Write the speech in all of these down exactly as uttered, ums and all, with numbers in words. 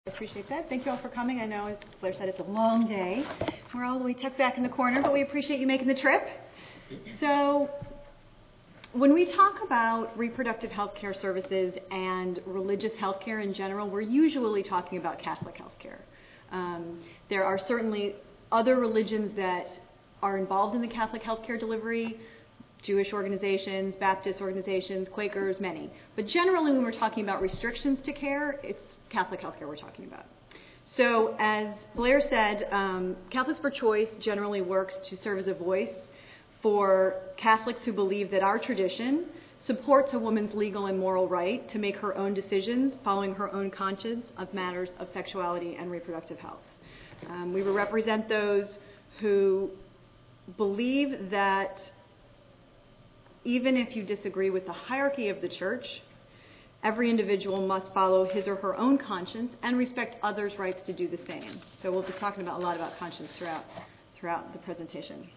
I appreciate that. Thank you all for coming. I know, as Blair said, it's a long day. We're all the way tucked back in the corner, but we appreciate you making the trip. So when we talk about reproductive health care services and religious health care in general, we're usually talking about Catholic health care. Um, there are certainly other religions that are involved in the Catholic health care delivery, Jewish organizations, Baptist organizations, Quakers, many. But generally, when we're talking about restrictions to care, it's Catholic health care we're talking about. So as Blair said, um, Catholics for Choice generally works to serve as a voice for Catholics who believe that our tradition supports a woman's legal and moral right to make her own decisions following her own conscience of matters of sexuality and reproductive health. Um, we will represent those who believe that even if you disagree with the hierarchy of the church, every individual must follow his or her own conscience and respect others' rights to do the same. So we'll be talking about a lot about conscience throughout throughout the presentation.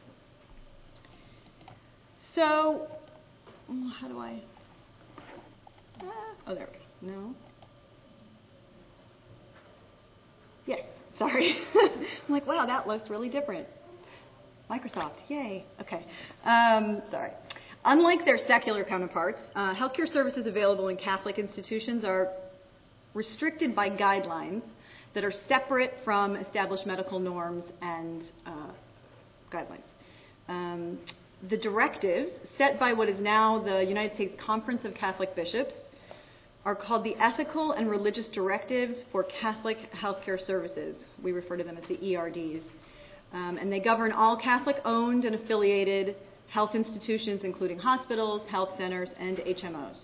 So, how do I? Uh, oh, there we go. No. Yes. Sorry. I'm like, wow, that looks really different. Microsoft, yay. Okay. Um, sorry. Unlike their secular counterparts, uh, healthcare services available in Catholic institutions are restricted by guidelines that are separate from established medical norms and uh, guidelines. Um, the directives set by what is now the United States Conference of Catholic Bishops are called the Ethical and Religious Directives for Catholic Healthcare Services. We refer to them as the E R Ds. Um, and they govern all Catholic-owned and affiliated health institutions, including hospitals, health centers, and H M Os.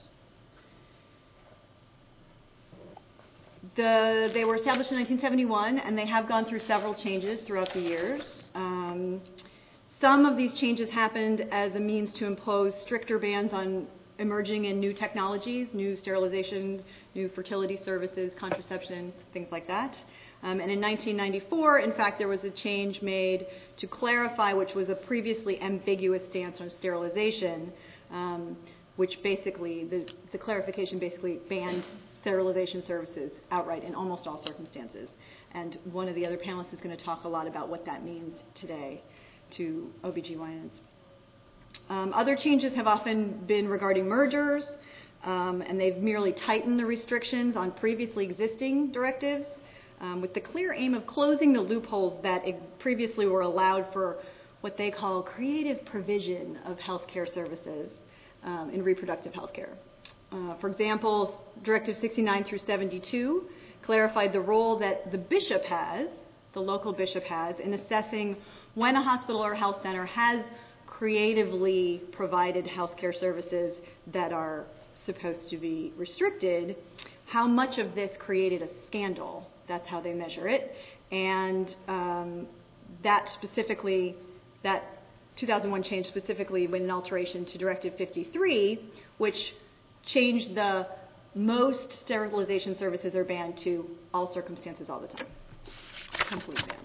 The, they were established in nineteen seventy-one, and they have gone through several changes throughout the years. Um, some of these changes happened as a means to impose stricter bans on emerging and new technologies, new sterilization, new fertility services, contraception, things like that. Um, and in nineteen ninety-four, in fact, there was a change made to clarify which was a previously ambiguous stance on sterilization, um, which basically, the, the clarification basically banned sterilization services outright in almost all circumstances. And one of the other panelists is going to talk a lot about what that means today to O B G Y Ns. Um, other changes have often been regarding mergers, um, and they've merely tightened the restrictions on previously existing directives, Um, with the clear aim of closing the loopholes that previously were allowed for what they call creative provision of healthcare services um, in reproductive healthcare. Uh, for example, Directive sixty-nine through seventy-two clarified the role that the bishop has, the local bishop has, in assessing when a hospital or health center has creatively provided healthcare services that are supposed to be restricted, how much of this created a scandal. That's how they measure it. And um, that specifically, that two thousand one change specifically with an alteration to Directive fifty-three, which changed the most sterilization services are banned to all circumstances all the time. Complete ban.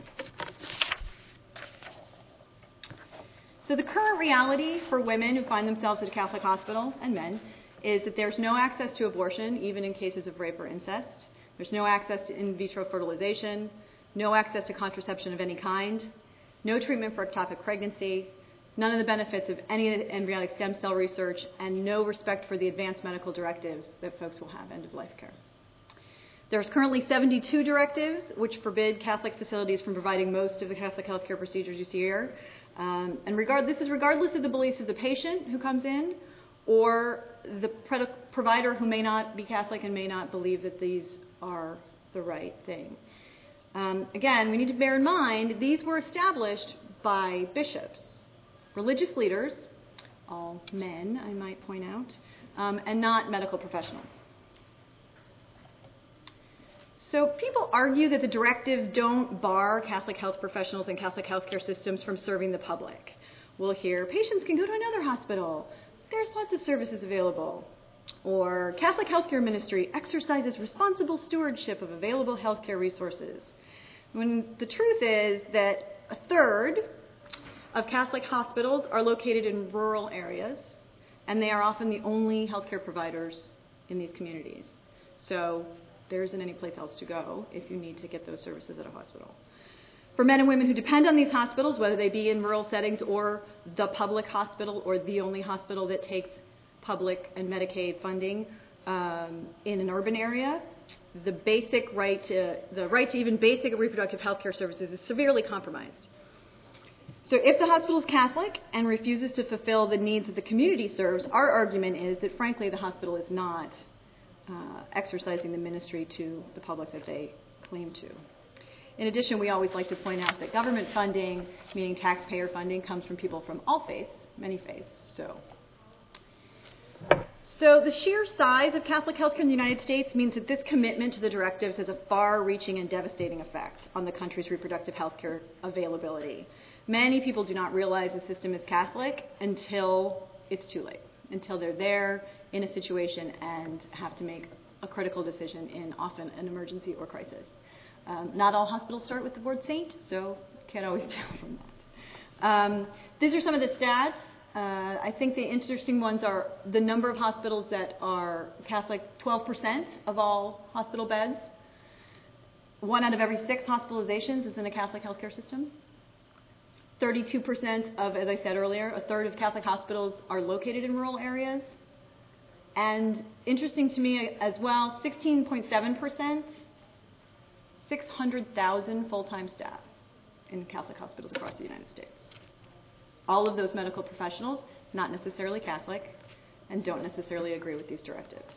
So the current reality for women who find themselves at a Catholic hospital, and men, is that there's no access to abortion, even in cases of rape or incest. There's no access to in vitro fertilization, no access to contraception of any kind, no treatment for ectopic pregnancy, none of the benefits of any embryonic stem cell research, and no respect for the advanced medical directives that folks will have end-of-life care. There's currently seventy-two directives which forbid Catholic facilities from providing most of the Catholic healthcare procedures you see here. Um, and regard, this is regardless of the beliefs of the patient who comes in or the pre- provider who may not be Catholic and may not believe that these are the right thing. Um, again, we need to bear in mind these were established by bishops, religious leaders, all men, I might point out, um, and not medical professionals. So people argue that the directives don't bar Catholic health professionals and Catholic healthcare systems from serving the public. We'll hear patients can go to another hospital. There's lots of services available. Or Catholic healthcare ministry exercises responsible stewardship of available healthcare resources. When the truth is that a third of Catholic hospitals are located in rural areas, and they are often the only healthcare providers in these communities. So There isn't any place else to go if you need to get those services at a hospital. For men and women who depend on these hospitals, whether they be in rural settings or the public hospital or the only hospital that takes public and Medicaid funding um, in an urban area, the basic right to, the right to even basic reproductive health care services is severely compromised. So if the hospital is Catholic and refuses to fulfill the needs that the community serves, our argument is that, frankly, the hospital is not uh, exercising the ministry to the public that they claim to. In addition, we always like to point out that government funding, meaning taxpayer funding, comes from people from all faiths, many faiths. So, so the sheer size of Catholic healthcare in the United States means that this commitment to the directives has a far-reaching and devastating effect on the country's reproductive healthcare availability. Many people do not realize the system is Catholic until it's too late, until they're there in a situation and have to make a critical decision in often an emergency or crisis. Um, not all hospitals start with the word saint, so can't always tell from that. Um, these are some of the stats. Uh, I think the interesting ones are the number of hospitals that are Catholic, twelve percent of all hospital beds. One out of every six hospitalizations is in a Catholic healthcare system. thirty-two percent of, as I said earlier, a third of Catholic hospitals are located in rural areas. And interesting to me as well, sixteen point seven percent, six hundred thousand full-time staff in Catholic hospitals across the United States. All of those medical professionals, not necessarily Catholic, and don't necessarily agree with these directives.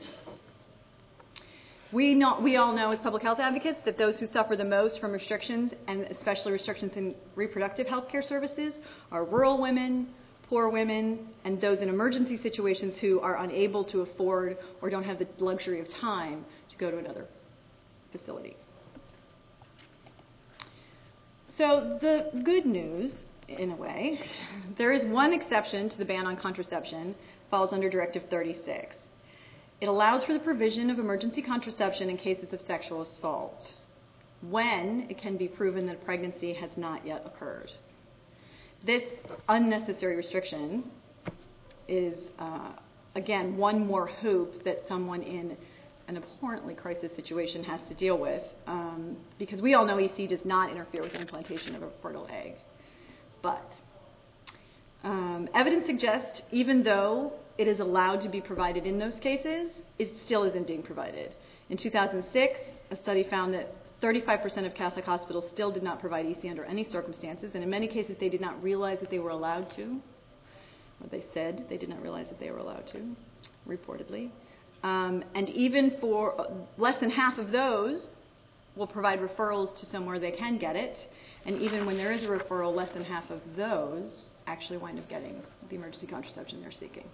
We, know, we all know as public health advocates that those who suffer the most from restrictions, and especially restrictions in reproductive health care services, are rural women, poor women, and those in emergency situations who are unable to afford or don't have the luxury of time to go to another facility. So the good news, in a way, there is one exception to the ban on contraception, falls under Directive thirty-six. It allows for the provision of emergency contraception in cases of sexual assault, when it can be proven that pregnancy has not yet occurred. This unnecessary restriction is, uh, again, one more hoop that someone in an abhorrently crisis situation has to deal with, um, because we all know E C does not interfere with the implantation of a fertile egg. But um, evidence suggests, even though it is allowed to be provided in those cases, it still isn't being provided. In two thousand six, a study found that thirty-five percent of Catholic hospitals still did not provide E C under any circumstances, and in many cases they did not realize that they were allowed to, or they said they did not realize that they were allowed to, reportedly. Um, and even for less than half of those will provide referrals to somewhere they can get it, and even when there is a referral, less than half of those actually wind up getting the emergency contraception they're seeking.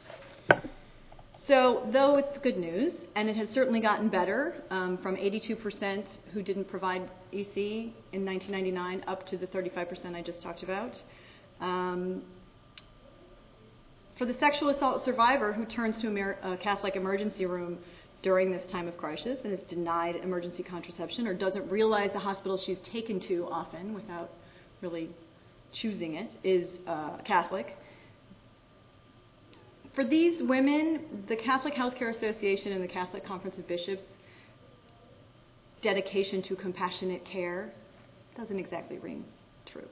So, though it's good news, and it has certainly gotten better, um, from eighty-two percent who didn't provide E C in nineteen ninety-nine up to the thirty-five percent I just talked about, um, for the sexual assault survivor who turns to a, Amer- a Catholic emergency room during this time of crisis and is denied emergency contraception or doesn't realize the hospital she's taken to often without really choosing it is uh, Catholic. For these women, the Catholic Healthcare Association and the Catholic Conference of Bishops' dedication to compassionate care doesn't exactly ring true.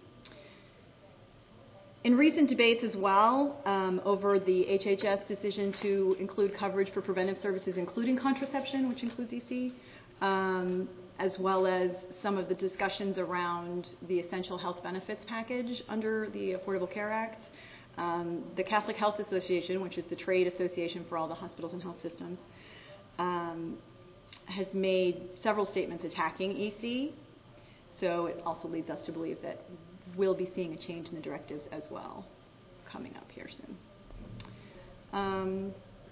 In recent debates as well, um, over the H H S decision to include coverage for preventive services, including contraception, which includes E C, um, as well as some of the discussions around the essential health benefits package under the Affordable Care Act, um, the Catholic Health Association, which is the trade association for all the hospitals and health systems, um, has made several statements attacking E C. So it also leads us to believe that we'll be seeing a change in the directives as well coming up here soon. Um,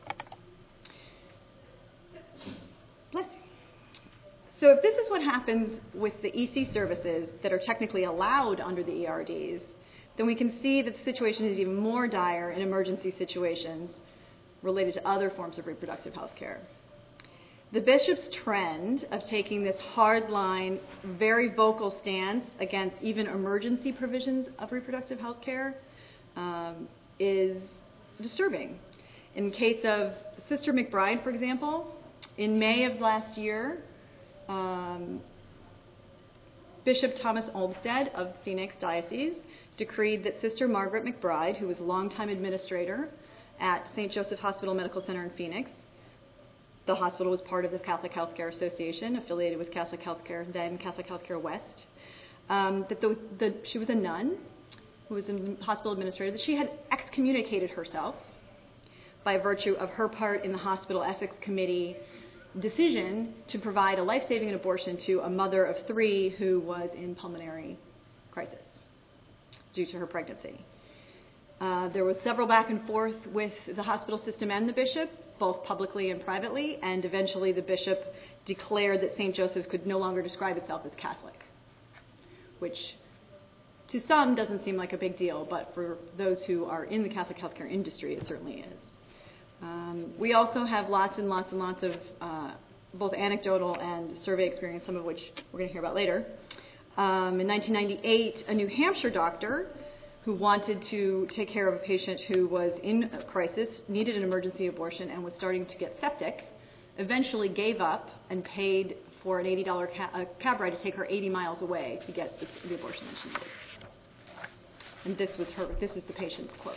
let's see. So if this is what happens with the E C services that are technically allowed under the E R Ds, then we can see that the situation is even more dire in emergency situations related to other forms of reproductive health care. The bishop's trend of taking this hard-line, very vocal stance against even emergency provisions of reproductive health care um, is disturbing. In the case of Sister McBride, for example, In May of last year, um, Bishop Thomas Olmsted of Phoenix Diocese decreed that Sister Margaret McBride, who was a longtime administrator at Saint Joseph Hospital Medical Center in Phoenix, the hospital was part of the Catholic Healthcare Association, affiliated with Catholic Healthcare, then Catholic Healthcare West, um, that the, the, she was a nun who was a hospital administrator, that she had excommunicated herself by virtue of her part in the hospital ethics committee decision to provide a life-saving abortion to a mother of three who was in pulmonary crisis due to her pregnancy. Uh, there was several back and forth with the hospital system and the bishop, both publicly and privately, and eventually the bishop declared that Saint Joseph's could no longer describe itself as Catholic, which to some doesn't seem like a big deal, but for those who are in the Catholic healthcare industry, it certainly is. Um, we also have lots and lots and lots of uh, both anecdotal and survey experience, some of which we're going to hear about later. Um, in nineteen ninety-eight, a New Hampshire doctor who wanted to take care of a patient who was in a crisis, needed an emergency abortion, and was starting to get septic, eventually gave up and paid for an eighty dollars ca- cab ride to take her eighty miles away to get the, the abortion that she needed. And this was her. This is the patient's quote.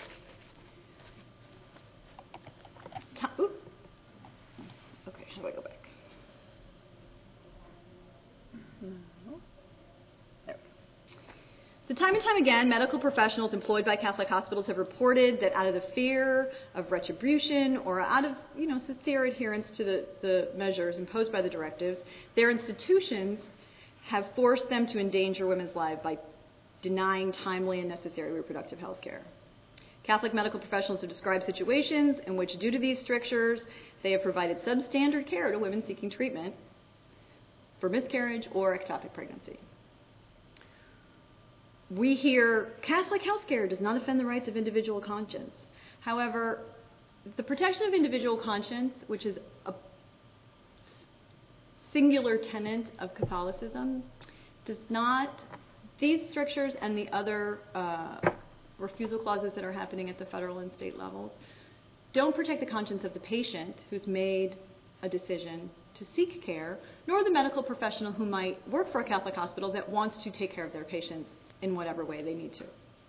Ooh. Okay, how do I go back? No. There we go. So time and time again, medical professionals employed by Catholic hospitals have reported that out of the fear of retribution or out of, you know, sincere adherence to the, the measures imposed by the directives, their institutions have forced them to endanger women's lives by denying timely and necessary reproductive health care. Catholic medical professionals have described situations in which, due to these strictures, they have provided substandard care to women seeking treatment for miscarriage or ectopic pregnancy. We hear Catholic health care does not offend the rights of individual conscience. However, the protection of individual conscience, which is a singular tenet of Catholicism, does not, these strictures and the other uh, refusal clauses that are happening at the federal and state levels don't protect the conscience of the patient who's made a decision to seek care, nor the medical professional who might work for a Catholic hospital that wants to take care of their patients in whatever way they need to.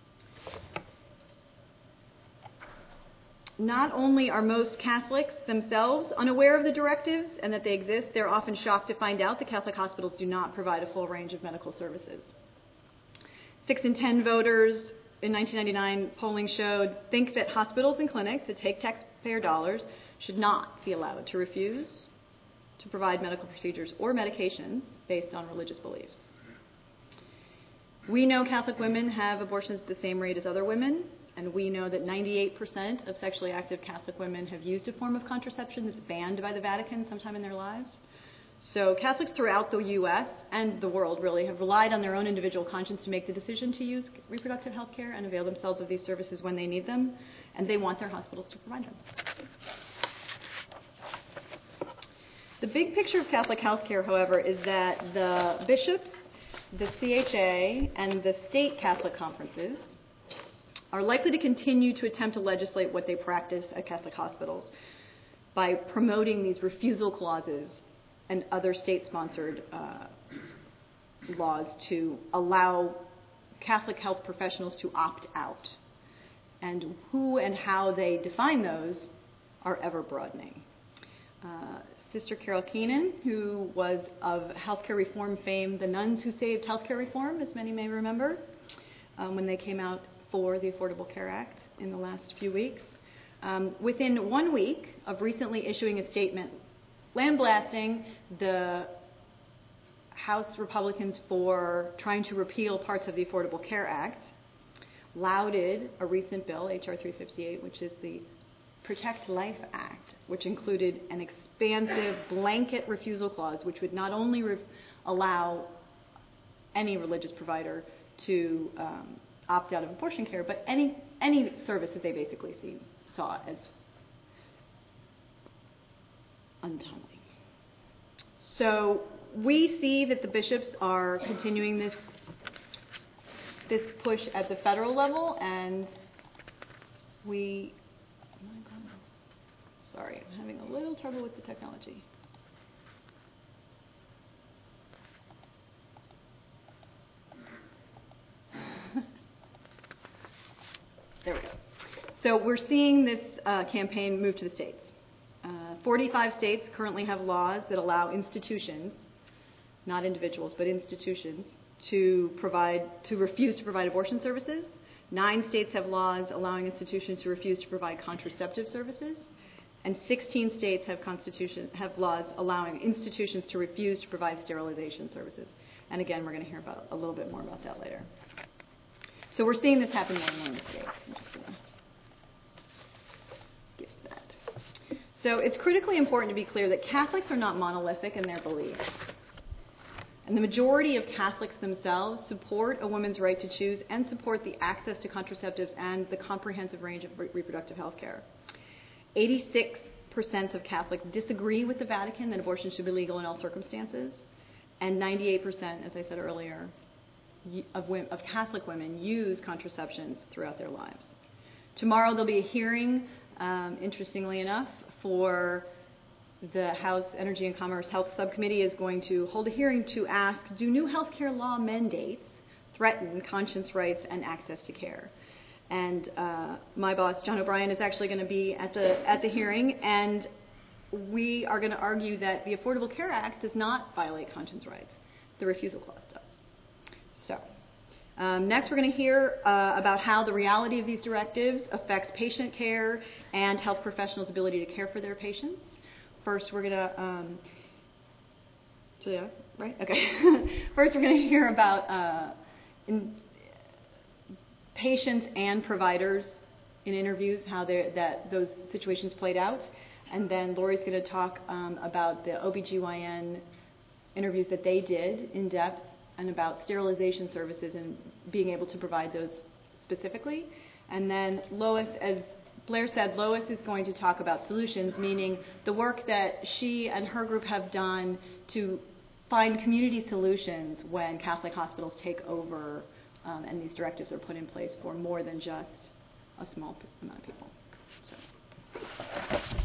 Not only are most Catholics themselves unaware of the directives and that they exist, they're often shocked to find out that Catholic hospitals do not provide a full range of medical services. Six in ten voters in nineteen ninety-nine polling showed think that hospitals and clinics that take taxpayer dollars should not be allowed to refuse to provide medical procedures or medications based on religious beliefs. We know Catholic women have abortions at the same rate as other women, and we know that ninety-eight percent of sexually active Catholic women have used a form of contraception that's banned by the Vatican sometime in their lives. So Catholics throughout the U S and the world really have relied on their own individual conscience to make the decision to use reproductive health care and avail themselves of these services when they need them, and they want their hospitals to provide them. The big picture of Catholic health care, however, is that the bishops, the C H A, and the state Catholic conferences are likely to continue to attempt to legislate what they practice at Catholic hospitals by promoting these refusal clauses and other state-sponsored uh, laws to allow Catholic health professionals to opt out. And who and how they define those are ever broadening. Uh, Sister Carol Keenan, who was of healthcare reform fame, the Nuns Who Saved Healthcare Reform, as many may remember, um, when they came out for the Affordable Care Act in the last few weeks. Um, within one week of recently issuing a statement lambasting the House Republicans for trying to repeal parts of the Affordable Care Act, lauded a recent bill, H R three fifty-eight, which is the Protect Life Act, which included an expansive blanket refusal clause, which would not only re- allow any religious provider to um, opt out of abortion care, but any any service that they basically see, saw as untimely. So we see that the bishops are continuing this this push at the federal level, and we Sorry, I'm having a little trouble with the technology. There we go. So we're seeing this uh, campaign move to the states. Uh, forty-five states currently have laws that allow institutions, not individuals, but institutions, to provide, to refuse to provide abortion services. Nine states have laws allowing institutions to refuse to provide contraceptive services. And sixteen states have constitution have laws allowing institutions to refuse to provide sterilization services. And again, we're going to hear about a little bit more about that later. So we're seeing this happen more and more in the states. I'm just going to get that. So it's critically important to be clear that Catholics are not monolithic in their beliefs. And the majority of Catholics themselves support a woman's right to choose and support the access to contraceptives and the comprehensive range of re- reproductive health care. eighty-six percent of Catholics disagree with the Vatican that abortion should be legal in all circumstances. And ninety-eight percent, as I said earlier, Of, women, of Catholic women use contraceptions throughout their lives. Tomorrow there'll be a hearing, um, interestingly enough, for the House Energy and Commerce Health Subcommittee is going to hold a hearing to ask, do new healthcare law mandates threaten conscience rights and access to care? And uh, my boss, John O'Brien, is actually going to be at the at the hearing, and we are going to argue that the Affordable Care Act does not violate conscience rights. The refusal clause does. So, um, next we're going to hear uh, about how the reality of these directives affects patient care and health professionals' ability to care for their patients. First, we're going to, um, Julia, right? Okay. First, we're going to hear about uh, in patients and providers in interviews, how that those situations played out. And then Lori's going to talk um, about the O B G Y N interviews that they did in depth, and about sterilization services and being able to provide those specifically. And then Lois, as Blair said, Lois is going to talk about solutions, meaning the work that she and her group have done to find community solutions when Catholic hospitals take over um, and these directives are put in place for more than just a small amount of people. So.